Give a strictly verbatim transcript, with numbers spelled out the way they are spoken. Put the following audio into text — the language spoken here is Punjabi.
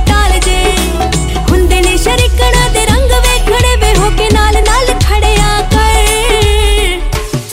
कालजे हुंदे ने शरीकणा दे रंग वेखणे वे हो के नाल नाल